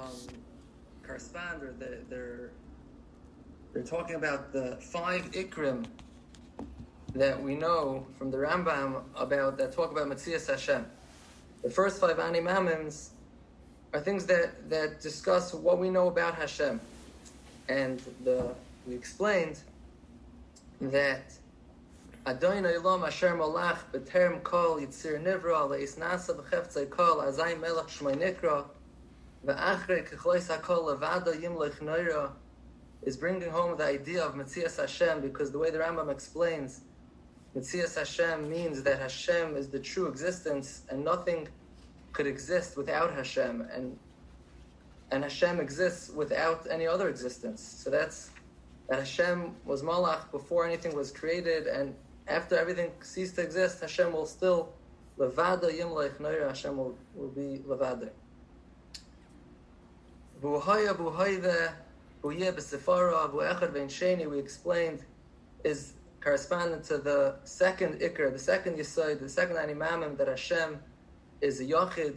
correspond, or they're talking about the 5 ikrim that we know from the Rambam about that talk about Metzias Hashem. The first 5 Ani Mamims are things that discuss what we know about Hashem, and we explained that Adonai Elam Asher Malach B'Terem Kol Yitzir Nivra Leis Nasa B'Cheftzei Kol Azay Melech Shmei Nikra V'Achrei Kechleis HaKol Levada Yimlech Noira is bringing home the idea of Metzias Hashem, because the way the Rambam explains, Metzias Hashem means that Hashem is the true existence and nothing could exist without Hashem, and Hashem exists without any other existence. So that's that Hashem was Malach before anything was created, and after everything ceased to exist, Hashem will still Levada Yimlech Noira, Hashem will be Levada. Buhaya Buhayve Buye B'Sefara Bu'echad Vein Sheni, we explained, is correspondent to the second Iker, the second Yesod, the second Ani Mamim, that Hashem is a Yachid,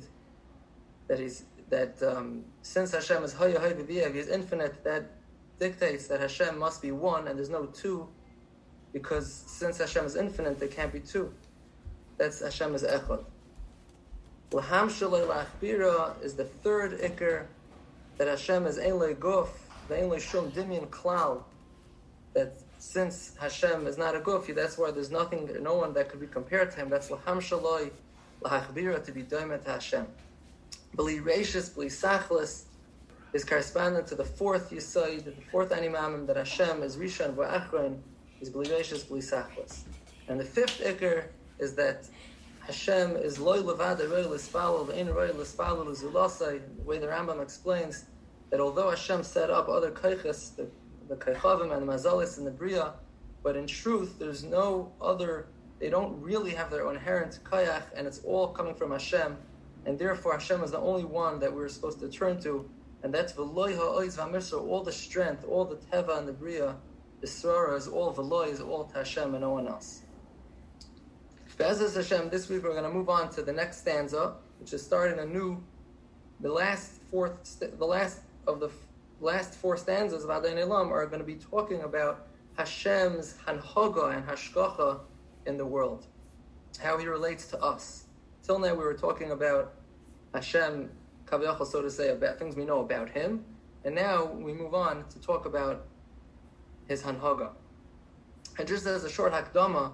since Hashem is Haya Hay V'Viyev, He is infinite, that dictates that Hashem must be one and there's no two, because since Hashem is infinite, there can't be two. That's Hashem is Echad. L'ham Shalei L'achbira is the third Iker, that Hashem is Ein Le Guf, Ve'en Le Shum Dimyan Klal, that since Hashem is not a Guf, that's why there's nothing, no one that could be compared to Him. That's L'ham Shalei L'achbira, to be doimet to Hashem. B'li Reishis, B'li Sachlis is correspondent to the fourth Yesod, the fourth Ani Mamim, that Hashem is Rishon V'Achron, is B'li Reishis, B'li Sachlis. And the fifth Iker is that Hashem is Loi Levada Roi L'Spalel V'Ein Roi L'Spalel L'Zulasai. The way the Rambam explains that although Hashem set up other Kaychas, the Kaychavim and the Mazalis and the Bria, but in truth there's no other, they don't really have their inherent Kayach, and it's all coming from Hashem, and therefore Hashem is the only one that we're supposed to turn to, and that's V'loi Ha'oiz V'Amisra, all the strength, all the Teva and the Bria, the Srara is all V'loi, is all to Hashem and no one else. Be'ezus Hashem, this week we're going to move on to the next stanza, which is starting anew. The last of the last 4 stanzas of Adonai Elam are going to be talking about Hashem's Hanhaga and Hashgacha in the world, how He relates to us. Till now we were talking about Hashem, Kaviyachal, so to say, about things we know about Him, and now we move on to talk about His Hanhaga. And just as a short Hakdama,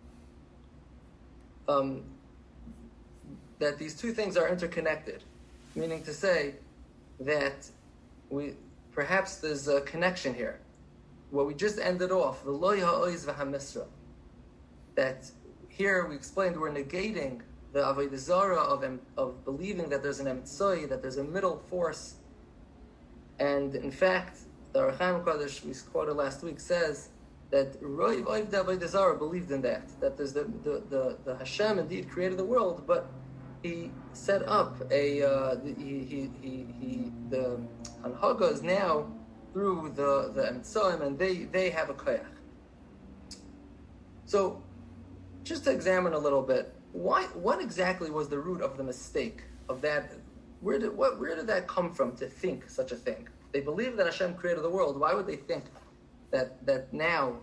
that these two things are interconnected, meaning to say that perhaps there's a connection here. What we just ended off, V'loi ha'oiz v'hamisra, that here we explained we're negating the avodah zara of believing that there's an emtsoi, that there's a middle force, and in fact, the Ohr HaChaim Kodesh we quoted last week says that Roiv Oiv Avodah Zarah believed in that there's the Hashem indeed created the world, but He set up the Hanhaga is now through the Emtsoim, and they have a koyach. So, just to examine a little bit, what exactly was the root of the mistake of that? Where did that come from to think such a thing? They believe that Hashem created the world. Why would they think that now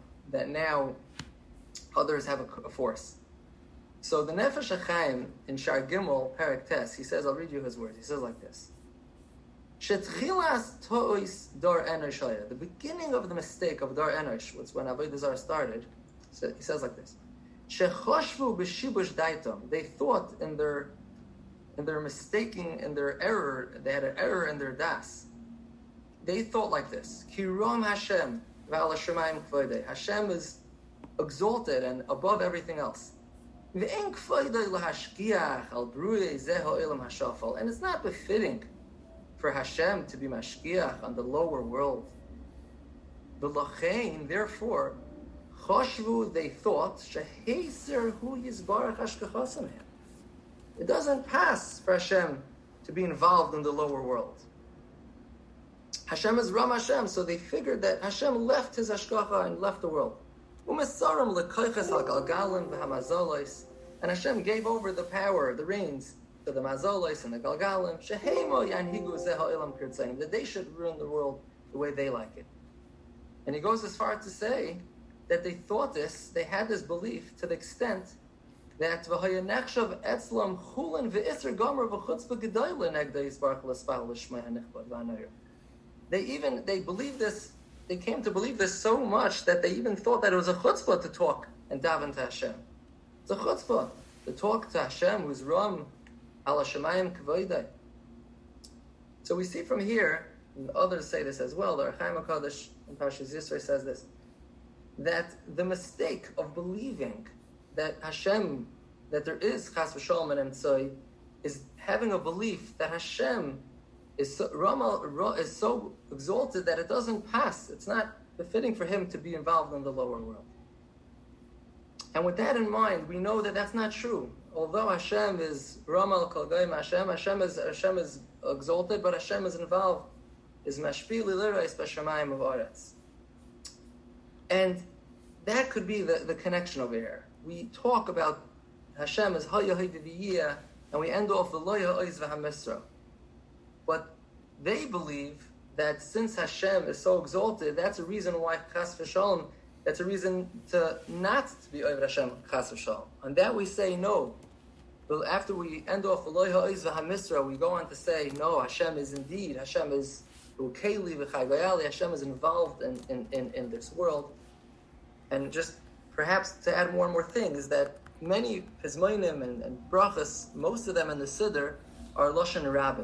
others have a force? So the Nefesh HaChaim in Shar Gimel Perek Tes, he says, I'll read you his words. He says like this: Shetchilas tois Dor Enosh, the beginning of the mistake of Dor Enosh was when Avodah Zarah started. So he says like this: Shechoshvu b'shibush daitom, they thought in their mistaking, in their error, they had an error in their das. They thought like this: Kirom Hashem v'al hashemayim k'vodei. Hashem is exalted and above everything else. V'en k'vodei lahashgiach al bruei zeh ha'olam hashafal. And it's not befitting for Hashem to be mashgiach on the lower world. V'lachein, therefore, choshvu, they thought, sheheser hu yizbarach hashgachasam. It doesn't pass for Hashem to be involved in the lower world. Hashem is Ram Hashem, so they figured that Hashem left His Hashgacha and left the world. And Hashem gave over the power, the reins, to the Mazolos and the Galgalim, Shehemo Yanhigu Zeh Ha'olam Kirtzaim, that they should rule the world the way they like it. And he goes as far as to say that they thought this, they had this belief to the extent that v'hayanechshav etzlam chulin v'isr gomer v'chutzpah gedoyle negda yisbarach l'spal l'shmei hanichbad v'anoyer. They believed this, they came to believe this so much that they even thought that it was a chutzpah to talk and daven to Hashem. It's a chutzpah to talk to Hashem, who's Ram al Hashemayim k'voidai. So we see from here, and others say this as well, the Rechaim HaKadosh in Parshas Yisro says this, that the mistake of believing that Hashem, that there is Chas v'Shalom and Emtzoi, is having a belief that Hashem is so exalted that it doesn't pass. It's not befitting for him to be involved in the lower world. And with that in mind, we know that that's not true. Although Hashem is Ramal Kol Goyim Hashem is exalted, but Hashem is involved, is Mashpi L'Lirais B'Shamayim of Aretz. And that could be the connection over here. We talk about Hashem as Haya V'Yiyah, and we end off with Lo Ha'oz V'Hamisra. But they believe that since Hashem is so exalted, that's a reason why Chas v'Shalom, that's a reason to not to be over Hashem Chas v'Shalom. And that we say no. But after we end off with Lo Ha'oz V'Hamisra, we go on to say no. Hashem is indeed, Hashem is Ukeli V'Chagayali. Hashem is involved in this world. And just perhaps to add more and more things, that many Pizmonim and Brachas, most of them in the Siddur, are Lashon Rabbim.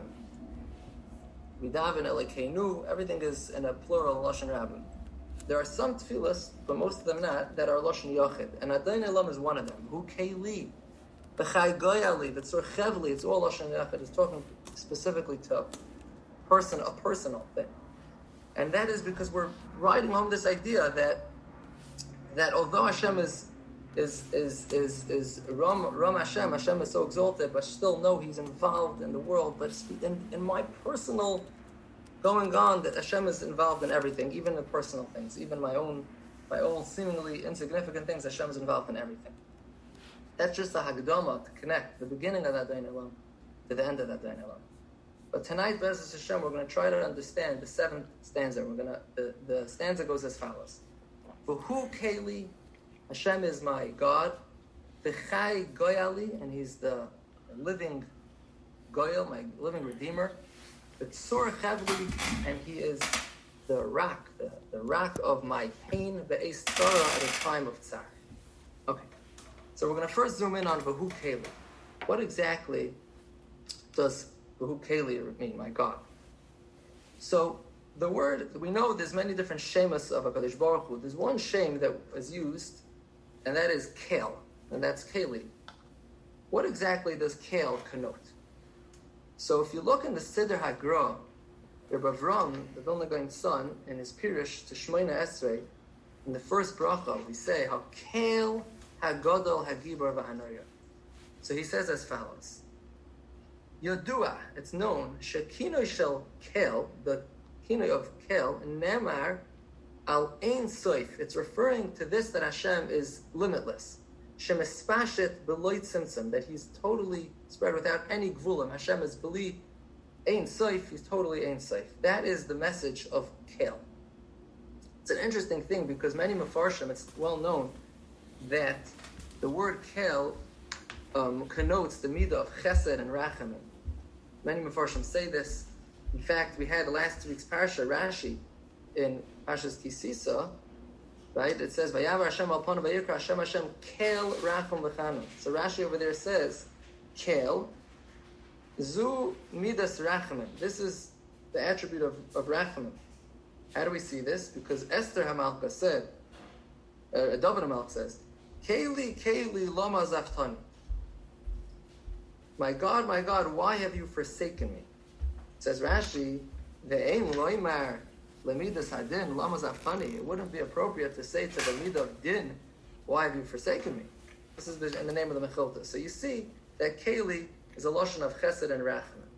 Vidaven Elekeinu, everything is in a plural Lashon Rabbim. There are some tefillas, but most of them not, that are Lashon Yochid. And Adayin Elam is one of them. Hu Keili, B'chai Goyali, B'tzor Chevli, it's all Lashon Yochid. It's talking specifically to a personal thing. And that is because we're riding home this idea that although Hashem is Ram Hashem is so exalted, but still know He's involved in the world. But in my personal going on, that Hashem is involved in everything, even the personal things, even my own seemingly insignificant things. Hashem is involved in everything. That's just a Hagdama to connect the beginning of that Dain Elam to the end of that Dain Elam. But tonight, Be'ezus Hashem, we're going to try to understand the seventh stanza. The stanza goes as follows. V'hu Keli, Hashem is my God. V'chai Goyali, and He's the living Goyal, my living Redeemer. V'tzor Chavli, and He is the rock, the rock of my pain, Be'ez Tzara, at a time of Tzar. Okay, so we're going to first zoom in on V'hu Keli. What exactly does V'hu Keli mean, my God? So, the word, we know there's many different shemas of HaKadosh Baruch Hu. There's one shem that is used, and that is Kel, and that's Keli. What exactly does Kel connote? So if you look in the Siddur HaGra, Rabbi Avram, the Vilna Gaon's son, in his Pirush to Shmoina Esrei, in the first bracha, we say, how Kel HaGadol HaGibor V'Hanoyer. So he says as follows, Yodua, it's known, Shekinoi Shel Kel, the Kinoi of Kel, Nemar Al Ein Soif. It's referring to this, that Hashem is limitless. Shemespashet Beloit Simsim, that He's totally spread without any gvulim. Hashem is Beli Ein Soif, He's totally Ein Soif. That is the message of Kel. It's an interesting thing because many Mefarshim, it's well known that the word Kel connotes the midah of Chesed and Rachamim. Many Mefarshim say this. In fact, we had last week's Parsha, Rashi, in Parshas Kisisa, right? It says, Vayavar Hashem al panav vayikra Hashem Kel Rachum v'chanu. So Rashi over there says, Kel, Zu Midas Rachamim. This is the attribute of Rachamim. How do we see this? Because Esther Hamalka said, David Hamalka says, Keli lama zaftani. My God, why have you forsaken me? Says Rashi, Ve'ein loimar lemidas hadin lama zaftani. It wouldn't be appropriate to say to the midah of din, why have you forsaken me? This is in the name of the Mechilta. So you see that Keli is a loshon of Chesed and Rachman.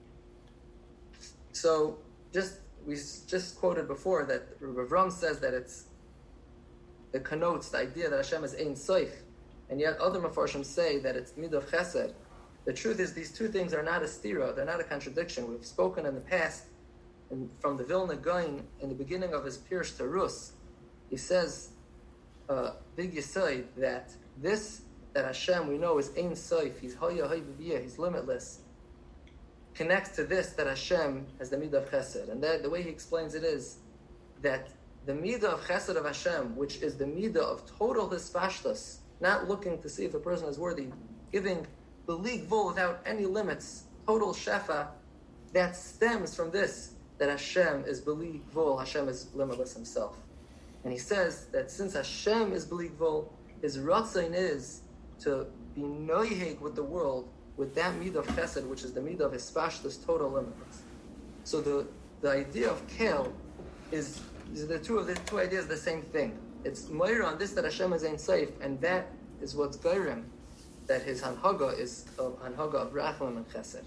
So we just quoted before that Rav Ram says that it connotes the idea that Hashem is Ein Soif, and yet other Mefarshim say that it's midah of Chesed. The truth is, these two things are not a stira, they're not a contradiction. We've spoken in the past, and from the Vilna Gaon, in the beginning of his Pirush Tarus, he says, Big Yesod, that this, that Hashem we know is Ein Sof, He's Hoya Hoy B'Biyah, He's limitless, connects to this, that Hashem has the midah of chesed. And that, the way he explains it is that the midah of chesed of Hashem, which is the midah of total hispashtus, not looking to see if a person is worthy, giving belig vul without any limits, total shefa, that stems from this, that Hashem is belig vul, Hashem is limitless Himself. And he says that since Hashem is belig vul, His ratzain is to be noyheg with the world, with that midah of chesed, which is the midah of hispashtus, total limitless. So the idea of kel is the two ideas the same thing. It's moira on this, that Hashem is Ein Sof, and that is what's gairim, that His hanhaga is hanhaga of rachamim and chesed.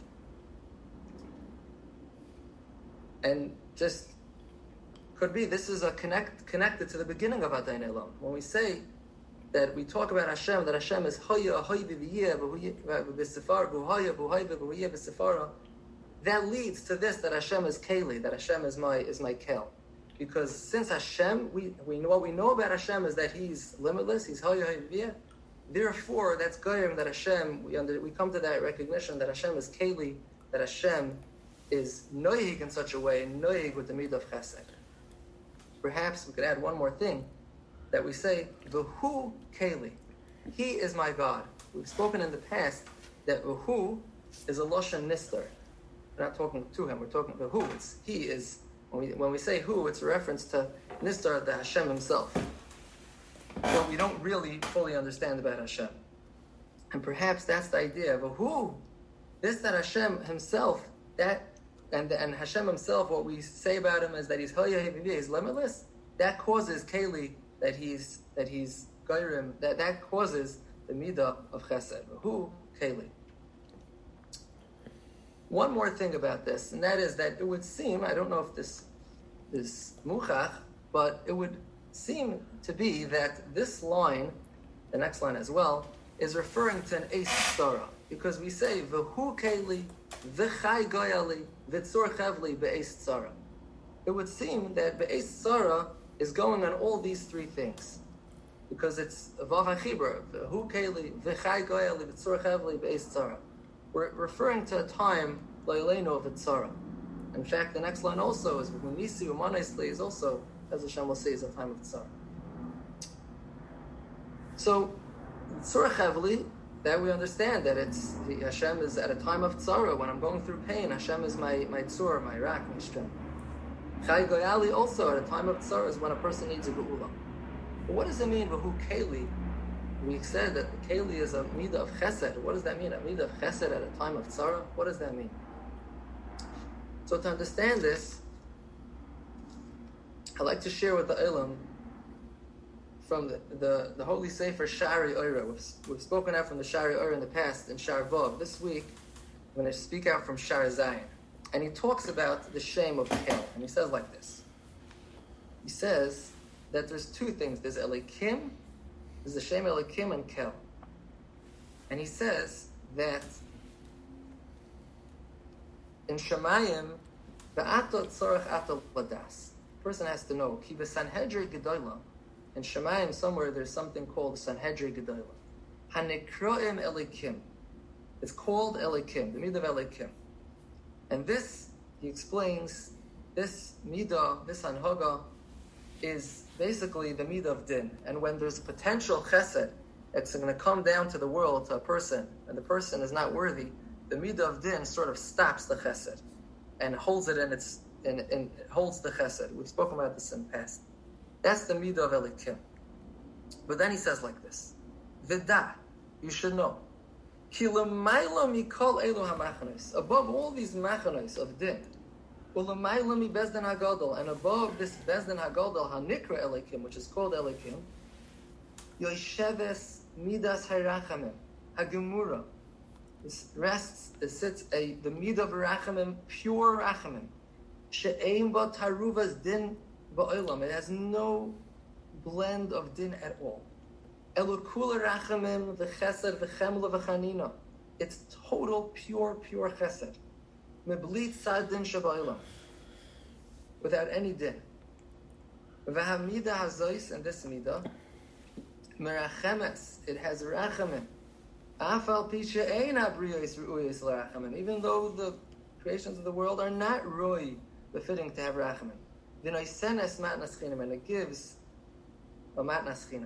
And just could be this is a connected to the beginning of Adayin Elam. When we say that we talk about Hashem, that Hashem is Hoya, Hoy V'Viyeh, B'Sefara, B'Hoya, B'Hoya, B'Viyeh, B'Sefara, that leads to this, that Hashem is Keli, that Hashem is my Kel. Because since Hashem, we know what we know about Hashem is that He's limitless, He's Hoya, Hoy V'Viyeh. Therefore, that's Goyim, that Hashem, we come to that recognition that Hashem is Keli, that Hashem is Noyig in such a way, Noyig with the midah of Chesed. Perhaps we could add one more thing, that we say, V'hu Keli, He is my God. We've spoken in the past that V'hu is a Lashon Nistar. We're not talking to Him, we're talking V'hu. He is, when we say Hu, it's a reference to Nistar, the Hashem Himself. What we don't really fully understand about Hashem. And perhaps that's the idea of V'hu, this that Hashem Himself, that and Hashem Himself, what we say about Him is that He's Hoya Hevivi, He's limitless. That causes Keli, that He's Gairim, that causes the midah of Chesed. Who Keli. One more thing about this, and that is that it would seem, I don't know if this is muchach, but it would seem to be that this line, the next line as well, is referring to an Eis Tzara. Because we say, V'hu Keli, V'chai Goyali, V'tzor Chevli, Be'eis Tzara. It would seem that Be'eis Tzara is going on all these three things. Because it's Vav HaChibur, V'hu Keli, V'chai Goyali, V'tzor Chevli, Be'eis Tzara. We're referring to a time, Lo'ileno V'tzara. In fact, the next line also is, V'nisi U'manisli is also, as Hashem will say, is a time of Tzara. So, Tzor Chevli, that we understand that it's Hashem is at a time of tzara, when I'm going through pain, Hashem is my tzur, my rak, my strength. Chai Goyali also at a time of tzara is when a person needs a geula. But what does it mean, V'hu Keli? We said that the Keli is a midah of chesed. What does that mean, a midah of chesed at a time of tzara? What does that mean? So to understand this, I'd like to share with the Olam from the Holy Sefer Shari Oira. We've spoken out from the Shari Oira in the past, in Shar Vav. This week, I'm going to speak out from Shar Zayin. And he talks about the shame of Kel. And he says like this. He says that there's two things. There's Elikim, there's the shame Elikim and Kel. And he says that in Shemayim, V'ato tzorach ato ladas. The person has to know, Ki b'sanhedri gedolah. In Shemayim, somewhere, there's something called Sanhedri Gedolah. Hanikroim Elikim. It's called Elikim, the midah of Elikim. And this, he explains, this midah, this hanhaga, is basically the midah of din. And when there's potential chesed, it's going to come down to the world, to a person, and the person is not worthy, the midah of din sort of stops the chesed and holds it and holds the chesed. We've spoken about this in the past. That's the midah of Elikim. But then he says like this, Vida, you should know, Ki l'mayla mikol elu ha'machanos, above all these machanos of din, u'l'mayla mi bezdin hagadol, and above this bezdin hagadol hanikra Elikim, which is called Elikim, yosheves midas harachamim, hagemura, this sits the midah of rachamim, pure rachamim, she'eim ba taruvas din. It has no blend of din at all. Elukula rachamim v'chesed v'chemla v'chanina. It's total, pure chesed. Meblit sad din shabaylam. Without any din. V'hamida hazois, and this midah, merachemes, it has rachamim. Afal pisha ein abriyos ru'uyos l'rachamim. Even though the creations of the world are not roi, befitting to have rachamim. V'noisenes matnas chinam, and it gives a matnas chinam.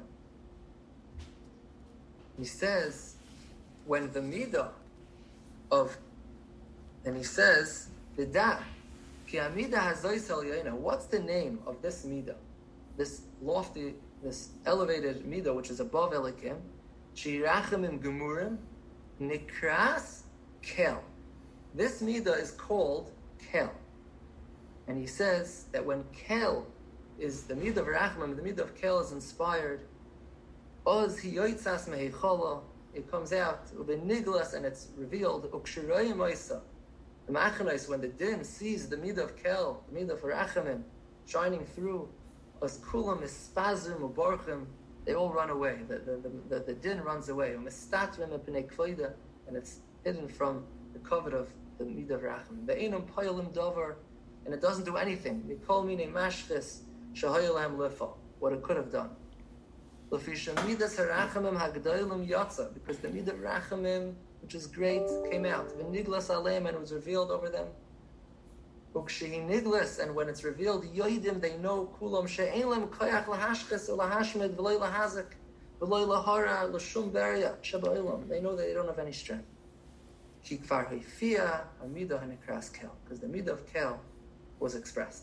He says, when the midah of, and he says, V'da, ki amida hazois el what's the name of this midah? This lofty, this elevated midah, which is above Elikim, shirachimim gemurim, nikras kel. This midah is called kel. And he says that when kel is the midah of rachmim, the midah of kel is inspired, oz hiyotzas mehechala, it comes out, ubeniglas, and it's revealed, ukshirayim oisa. The Machanais, when the din sees the midah of kel, the midah of rachamim, shining through, as kulam ispazim ubarchim, they all run away. The din runs away. And it's hidden from the covet of the midah of rachamim. The einam payalim davar, and it doesn't do anything. Mikol mine mashchis shahayalam lifa, what it could have done. Lafisha midas harachamim hagdalim yatsa, because the midah of rachamim, which is great, came out. V'niglas aleim, and it was revealed over them. Ukshehi niglas, and when it's revealed, yoidim, they know kulam she'ein lem koyach lahashches ulahashmed v'loy lahazak v'loy lahara l'shum beria shaba'ilam. They know that they don't have any strength. Ki kfar hifia amidah hanikras kel, because the midah of kel was expressed.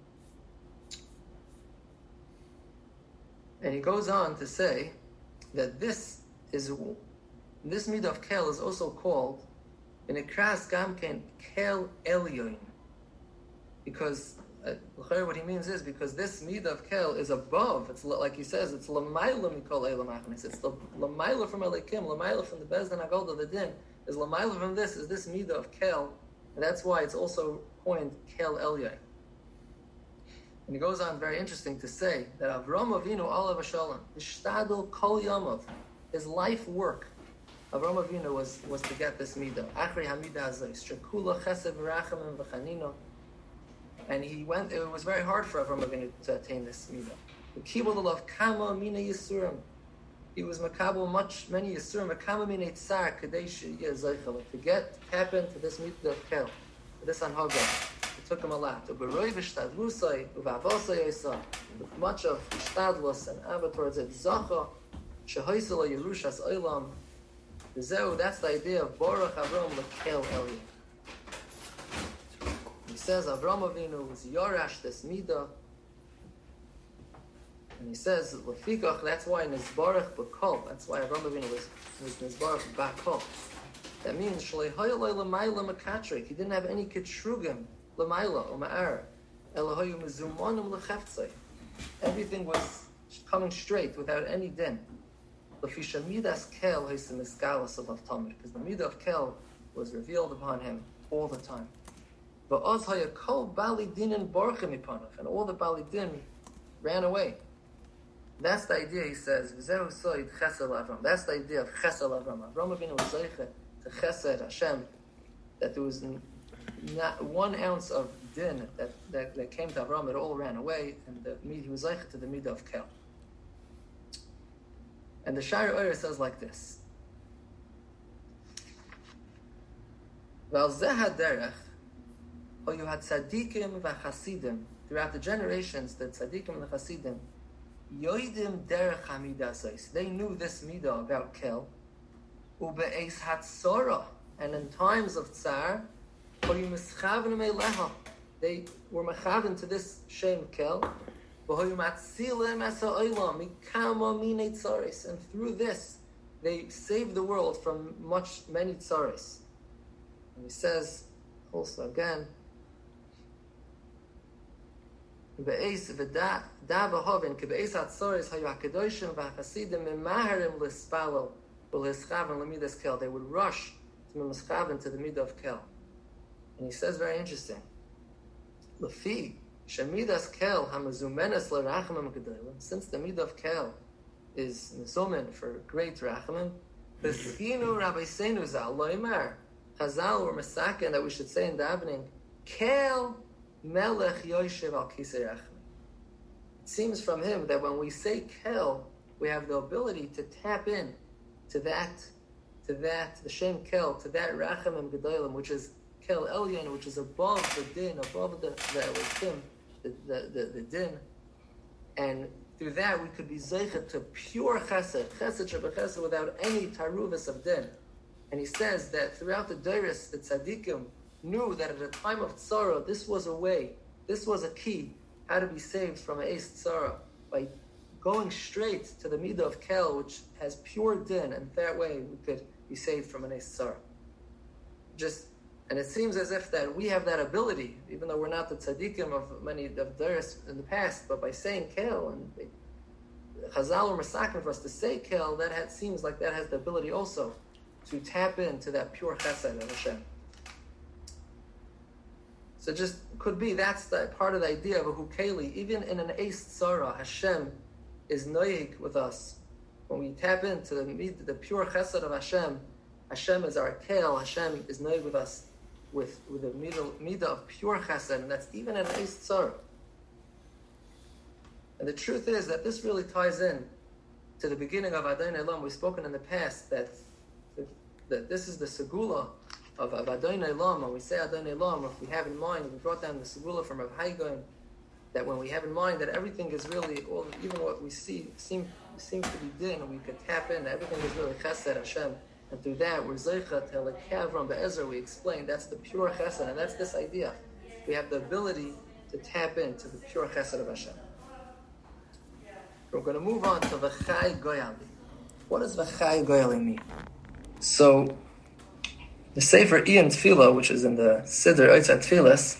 And he goes on to say that this midah of kel is also called Vinikras gamken kel elyon, because what he means is because this midah of kel is above. It's like he says, it's lamayla mikol elam achnis. It's the lamayla from Elikim, lamayla from the Bezdin Hagolda, the din is lamayla from this is this midah of kel, and that's why it's also coined kel elyon. And he goes on, very interesting, to say that Avram Avinu alav hashalom ishtadol kol yamav, his life work, Avram Avinu was to get this midah. Achri hamidah hazos shekula chesed v'rachamim v'chanino, and he went. It was very hard for Avram Avinu to attain this midah. The kibul of kama mina yisurim. He was makabel many yisurim. Kama mina tzar kadesh yezaychel, to tap into this midah of kel, this anhaga. It took him a lot. With much of ishtadlus and ava towards it, zacha shehoisel yerushas olam. That's the idea of Baruch Avram lekel Elyon. He says Avram Avinu was yorash this midah, and he says lefikach. That's why nizbarach b'kol. That's why Avram Avinu was nizbarach b'kol. That means shlei hayalei l'mayla makatrik. He didn't have any ketrugim l'mayla or ma'ar. Elohayu mezumonim lecheftzei. Everything was coming straight without any din. Because the midah of kel was revealed upon him all the time. And all the Bali Din ran away. That's the idea, he says. That's the idea of Chesed Avram. Avram Avinu was zeiche to Chesed Hashem, that there was not 1 ounce of din that came to Avram. It all ran away, and he was zeiche to the midah of kel. And the Sha'ar Oyer says like this: Val zeh derech, or you had tzaddikim v'chasidim throughout the generations. The tzaddikim and the chasidim, yoidim derech hamidas. They knew this midah about kel. Ube'eis hatzora, and in times of tsar, or you mischaven meileha, they were mechaven to this shem kel. And through this, they saved the world from many tsaris. And he says also again, they would rush to the midah of kel. And he says very interesting, Shemidas kel hamazumenes lerachamim gedolim. Since the midah of kel is mezumen for great rachamim, B'schinu Rabbi Seinu Zal Loimar. Chazal were masakin that we should say in davening, Kel Melech Yoshev Al Kisei Rachmi. It seems from him that when we say Kel, we have the ability to tap in to that, the Shem Kel, to that Rachamim Gedolim, which is Kel Elyon, which is above the din, above the Elohim, the din, and through that we could be zeichet to pure chesed shebechesed, without any taruvas of din. And he says that throughout the Deiros, the tzaddikim knew that at a time of tzara, this was a way, this was a key, how to be saved from an eis tzara, by going straight to the midah of kel, which has pure din, and that way we could be saved from an eis tzara. And it seems as if that we have that ability, even though we're not the tzaddikim of many of Deiros in the past, but by saying kel, and Chazal or Masakim for us to say kel, seems like that has the ability also to tap into that pure chesed of Hashem. So just could be that's the part of the idea of a hukeli. Even in an eis tzara, Hashem is noyig with us. When we tap into the pure chesed of Hashem, Hashem is our kel. Hashem is noyig with us with the midah of pure chesed, and that's even in an eis tzara. And the truth is that this really ties in to the beginning of Adonai Olam. We've spoken in the past that this is the segula of Adonai Olam. When we say Adonai Olam, if we have in mind, we brought down the segula from Rav Haigaon, that when we have in mind that everything is really, even what we see seems to be din, and we could tap in, everything is really chesed Hashem. And through that, we're zeicha to lekavram be'ezer. We explain that's the pure chesed, and that's this idea. We have the ability to tap into the pure chesed of Hashem. We're going to move on to v'chai goyali. What does v'chai goyali mean? So, the Sefer Ian Tefillah, which is in the Siddur Oitzat Tefillas,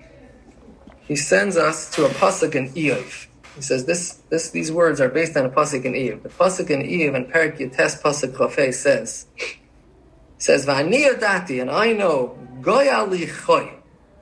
he sends us to a pasuk in Iyov. He says these words are based on a pasuk in Iyov. The pasuk in Iyov in Perik Yates pasuk Chafei says V'ani yadati, and I know goyali choy.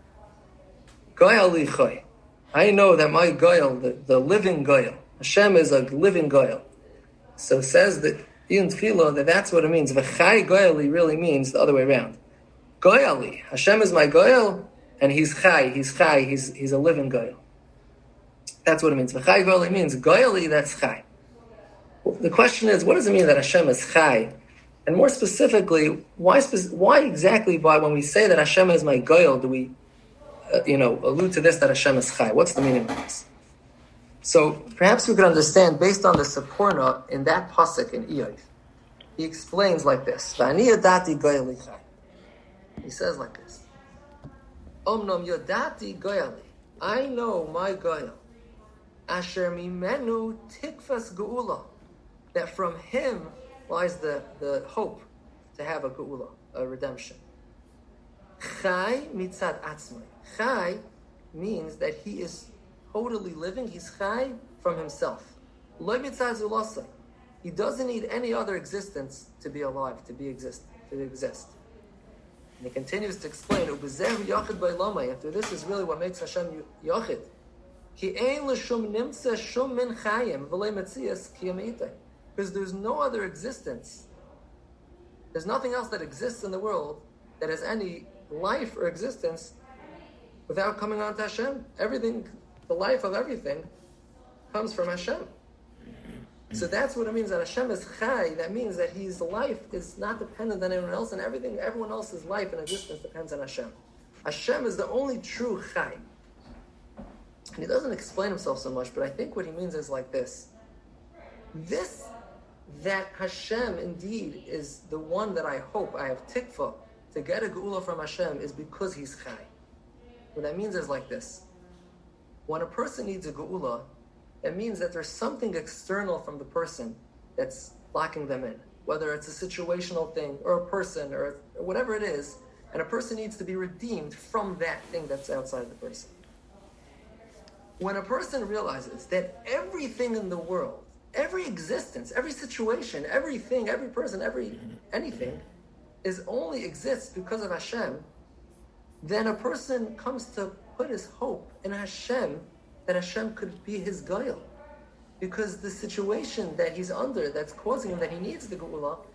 Goyali choy. I know that my goyal, the living goyal, Hashem is a living goyal. So it says that in Tefillah that's what it means. V'chai goyali really means the other way around. Goyali, Hashem is my goyal, and He's chai, He's a living goyal. That's what it means. V'chai goyali means goyali, that's chai. Well, the question is, what does it mean that Hashem is chai? And more specifically, why exactly when we say that Hashem is my goyal do we allude to this, that Hashem is chai? What's the meaning of this? So perhaps we could understand based on the Seporna in that pasuk in Iyov. He explains like this: "V'ani yodati goyali chai." He says like this: "Omnom yodati goyali, I know my goyal. Asher mimenu tikfas geula, that from him lies the hope to have a geula, a redemption. Chai mitzad atzmai. Chai means that he is totally living. He's chai from himself. Lo mitzad zulasai. He doesn't need any other existence to be alive, to exist. And he continues to explain, Ubezer yachid ba'lamai. After this is really what makes Hashem yachid. Ki ein l'shum nimtza shum min chayim v'lei metzias ki yamitay. Because there's no other existence. There's nothing else that exists in the world that has any life or existence without coming on to Hashem. Everything, the life of everything, comes from Hashem. So that's what it means that Hashem is chai. That means that His life is not dependent on anyone else, and everyone else's life and existence depends on Hashem. Hashem is the only true chai. And he doesn't explain himself so much, but I think what he means is like this. That Hashem indeed is the one that I hope, I have tikva, to get a geula from Hashem is because He's chai. What that means is like this. When a person needs a geula, it means that there's something external from the person that's locking them in. Whether it's a situational thing, or a person, or whatever it is, and a person needs to be redeemed from that thing that's outside the person. When a person realizes that everything in the world, every existence, every situation, everything, every person, anything, only exists because of Hashem, then a person comes to put his hope in Hashem, that Hashem could be his goyal. Because the situation that he's under, that's causing him that he needs the geula,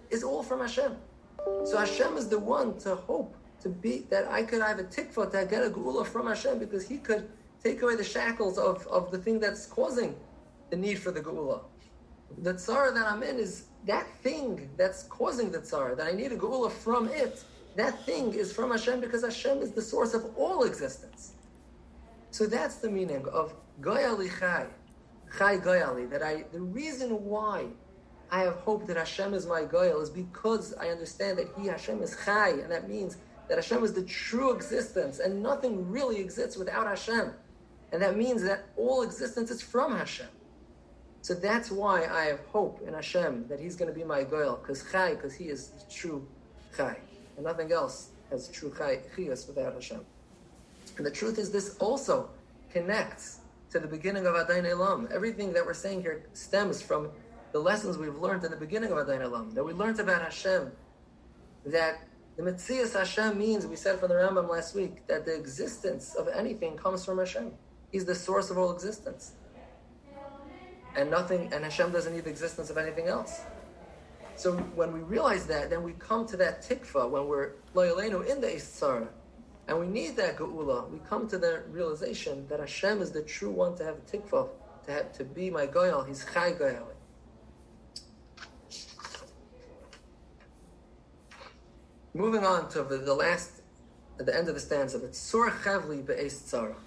is all from Hashem. So Hashem is the one to hope, to be, that I could have a tikva to get a geula from Hashem, because He could take away the shackles of the thing that's causing the need for the geula. The tzara that I'm in is that thing that's causing the tzara, that I need a geula from it. That thing is from Hashem, because Hashem is the source of all existence. So that's the meaning of Goyali Chai, Chai Goyali, that the reason why I have hope that Hashem is my Goyal is because I understand that Hashem is Chai, and that means that Hashem is the true existence, and nothing really exists without Hashem. And that means that all existence is from Hashem. So that's why I have hope in Hashem, that He's going to be my Goyal, because He is the true Chai. And nothing else has true Chiyas without Hashem. And the truth is, this also connects to the beginning of Adain Elam. Everything that we're saying here stems from the lessons we've learned in the beginning of Adain Elam. That we learned about Hashem, that the Metzias Hashem means, we said from the Rambam last week, that the existence of anything comes from Hashem. He's the source of all existence. And Hashem doesn't need the existence of anything else. So when we realize that, then we come to that tikva, when we're loyalenu in the Eitzara, and we need that geula, we come to the realization that Hashem is the true one to have a tikva, to be my goyal. He's chai goyal. Moving on to the last, at the end of the stanza, that sur chavli be'es tzara.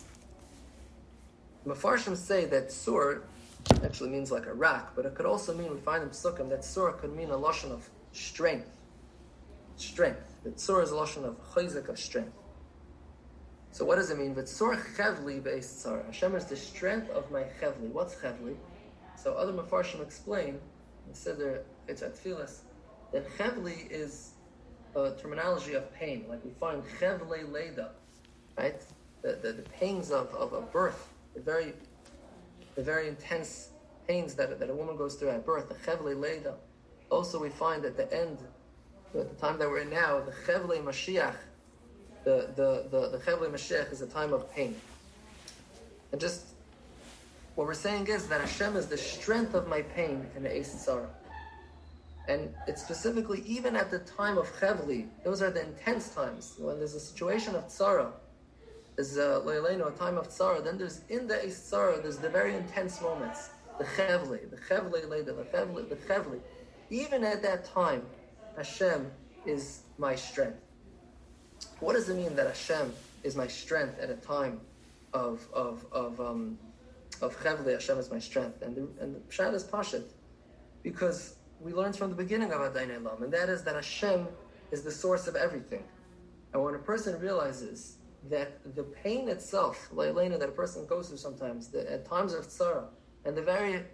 Mefarshim say that sur actually means like a rock, but it could also mean, we find in Psukim, that surah could mean a lashon of strength. That surah is a lashon of chayzik, of strength. So what does it mean? That surah chevli be'es tzara. Hashem is the strength of my chevli. What's chevli? So other Mefarshim explain, and said there, it's at Tfilas, that chevli is a terminology of pain. Like we find chevle leida, right? The pains of a birth, the very intense pains that a woman goes through at birth, the chevle leida. Also, we find at the end, at the time that we're in now, the chevle Mashiach, the chevle Mashiach is a time of pain. And just what we're saying is that Hashem is the strength of my pain in the Eis Tzara. And it's specifically even at the time of chevli, those are the intense times when there's a situation of tzara. Is a time of tzara. Then there's in the Eis Tzara, there's the very intense moments, the chevli leida, the chevli. Even at that time, Hashem is my strength. What does it mean that Hashem is my strength at a time of chevli? Hashem is my strength, and the pshat is pashut, because we learned from the beginning of Adain Elam, and that is that Hashem is the source of everything. And when a person realizes that the pain itself, that a person goes through sometimes, at times of tzara, and the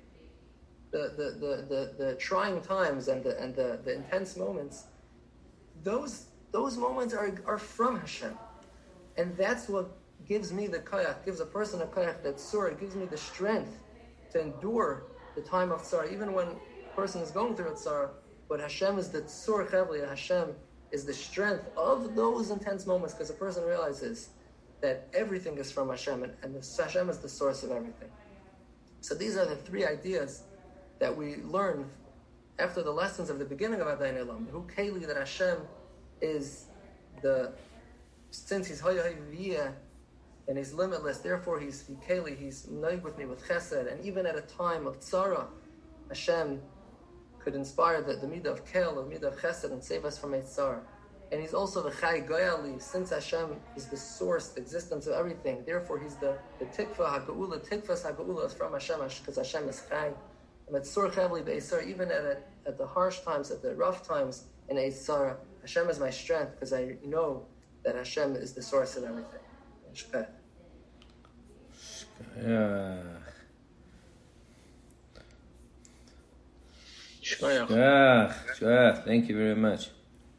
trying times and the intense moments, those moments are from Hashem, and that's what gives me the koyach, gives a person a koyach, that surah gives me the strength to endure the time of tzara, even when a person is going through a tzara. But Hashem is the tzur chevli, Hashem is the strength of those intense moments, because a person realizes that everything is from Hashem, and Hashem is the source of everything. So these are the three ideas that we learn after the lessons of the beginning of Adain Elam. Hu Keli, that Hashem is since He's Hoya V'yeh, and He's limitless, therefore He's Keli, He's noig with me with chesed, and even at a time of tzara, Hashem could inspire the midah of kel, the midah of chesed, and save us from a tzar. And He's also the chai goyali, since Hashem is the source, the existence of everything. Therefore, He's the tikva ha'geula, tikvas ha'geula is from Hashem, because Hashem is chai. And Metzur chavli be'esar, even at the harsh times, at the rough times in Eitzara, Hashem is my strength, because I know that Hashem is the source of everything. Shkach. Shkach. Thank you very much.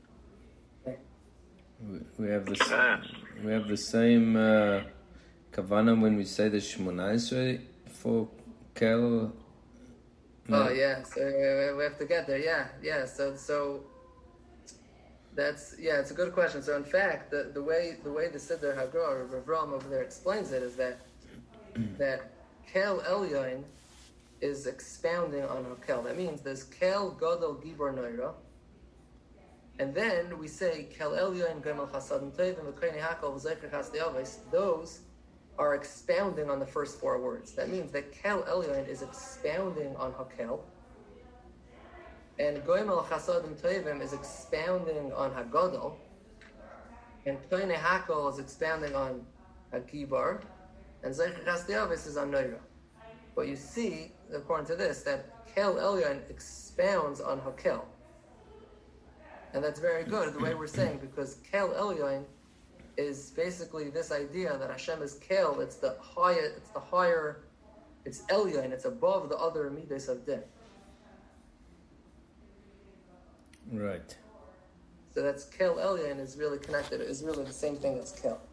We have the same kavanah when we say the Shmona Esrei for Kel. No? Oh yeah, so we have to get there. Yeah. So that's it's a good question. So in fact, the way the Siddur Hagra or Rav Ram over there explains it is that Kel Elyon is expounding on Hakel. That means there's Kel, Gadol, Gibor, Noira. And then we say Kel Elyon, Gomel Chasadim Tovim, V'Koinei Hakel, V'Zecher Chasdei Avos. Those are expounding on the first four words. That means that Kel Elyon is expounding on Hakel. And Gomel Chasadim Tovim is expounding on Hagadol. And Koinei Hakel is expounding on Hagibar. And Zecher Chasdei Avos is on Noira. But you see, according to this, that Kel Elyon expounds on Hakel. And that's very good, the way we're saying, because Kel Elyon is basically this idea that Hashem is Kel, it's higher, it's Elyon, it's above the other midas of din. Right. So that's Kel Elyon is really connected, is really the same thing as Kel.